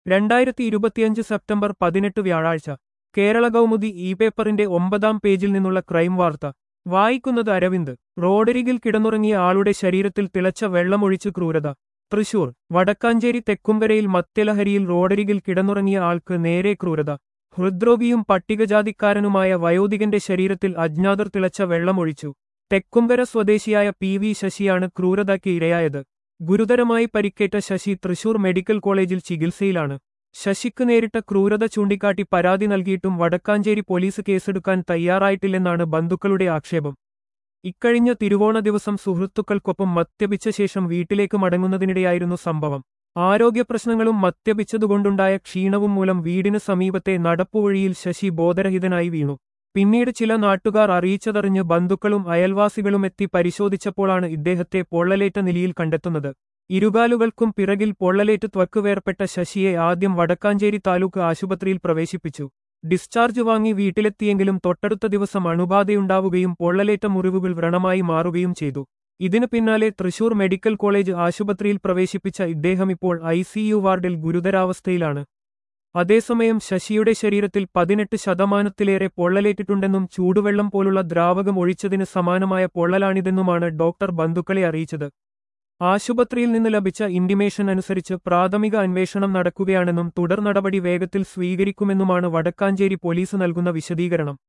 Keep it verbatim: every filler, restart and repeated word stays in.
രണ്ടായിരത്തി ഇരുപത്തിയഞ്ച് സെപ്റ്റംബർ പതിനെട്ട് വ്യാഴാഴ്ച കേരള കൗമുദി ഇ പേപ്പറിന്റെ ഒമ്പതാം പേജിൽ നിന്നുള്ള ക്രൈം വാർത്ത വായിക്കുന്നത് അരവിന്ദ്. റോഡരികിൽ കിടന്നുറങ്ങിയ ആളുടെ ശരീരത്തിൽ തിളച്ച വെള്ളമൊഴിച്ച് ക്രൂരത. തൃശൂർ വടക്കാഞ്ചേരി തെക്കുംകരയിൽ മദ്യലഹരിയിൽ റോഡരികിൽ കിടന്നുറങ്ങിയ ആൾക്ക് നേരെ ക്രൂരത. ഹൃദ്രോഗിയും പട്ടികജാതിക്കാരനുമായ വയോധികന്റെ ശരീരത്തിൽ അജ്ഞാതർ തിളച്ച വെള്ളമൊഴിച്ചു. തെക്കുംകര സ്വദേശിയായ പി വി ശശിയാണ് ക്രൂരതയ്ക്ക് ഇരയായത്. ഗുരുതരമായി പരിക്കേറ്റ ശശി തൃശൂർ മെഡിക്കൽ കോളേജിൽ ചികിത്സയിലാണ്. ശശിക്ക് നേരിട്ട ക്രൂരത ചൂണ്ടിക്കാട്ടി പരാതി നൽകിയിട്ടും വടക്കാഞ്ചേരി പോലീസ് കേസെടുക്കാൻ തയ്യാറായിട്ടില്ലെന്നാണ് ബന്ധുക്കളുടെ ആക്ഷേപം. ഇക്കഴിഞ്ഞ തിരുവോണ ദിവസം സുഹൃത്തുക്കൾക്കൊപ്പം മദ്യപിച്ച ശേഷം വീട്ടിലേക്ക് മടങ്ങുന്നതിനിടെയായിരുന്നു സംഭവം. ആരോഗ്യപ്രശ്നങ്ങളും മദ്യപിച്ചതുകൊണ്ടുണ്ടായ ക്ഷീണവും മൂലം വീടിന് സമീപത്തെ നടപ്പുവഴിയിൽ ശശി ബോധരഹിതനായി വീണു. പിന്നീട് ചില നാട്ടുകാർ അറിയിച്ചതറിഞ്ഞ് ബന്ധുക്കളും അയൽവാസികളും എത്തി പരിശോധിച്ചപ്പോഴാണ് ഇദ്ദേഹത്തെ പൊള്ളലേറ്റ നിലയിൽ കണ്ടെത്തുന്നത്. ഇരുകാലുകൾക്കും പിറകിൽ പൊള്ളലേറ്റ് ത്വക്ക് വേർപെട്ട ശശിയെ ആദ്യം വടക്കാഞ്ചേരി താലൂക്ക് ആശുപത്രിയിൽ പ്രവേശിപ്പിച്ചു. ഡിസ്ചാർജ് വാങ്ങി വീട്ടിലെത്തിയെങ്കിലും തൊട്ടടുത്ത ദിവസം അണുബാധയുണ്ടാവുകയും പൊള്ളലേറ്റ മുറിവുകൾ വ്രണമായി മാറുകയും ചെയ്തു. ഇതിനു പിന്നാലെ തൃശൂർ മെഡിക്കൽ കോളേജ് ആശുപത്രിയിൽ പ്രവേശിപ്പിച്ച ഇദ്ദേഹമിപ്പോൾ ഐ സി യു വാർഡിൽ ഗുരുതരാവസ്ഥയിലാണ്. അതേസമയം ശശിയുടെ ശരീരത്തിൽ പതിനെട്ട് ശതമാനത്തിലേറെ പൊള്ളലേറ്റിട്ടുണ്ടെന്നും ചൂടുവെള്ളം പോലുള്ള ദ്രാവകം ഒഴിച്ചതിന് സമാനമായ പൊള്ളലാണിതെന്നുമാണ് ഡോക്ടർ ബന്ധുക്കളെ അറിയിച്ചത്. ആശുപത്രിയിൽ നിന്ന് ലഭിച്ച ഇന്റിമേഷൻ അനുസരിച്ച് പ്രാഥമിക അന്വേഷണം നടക്കുകയാണെന്നും തുടർ നടപടി വേഗത്തിൽ സ്വീകരിക്കുമെന്നുമാണ് വടക്കാഞ്ചേരി പോലീസ് നൽകുന്ന വിശദീകരണം.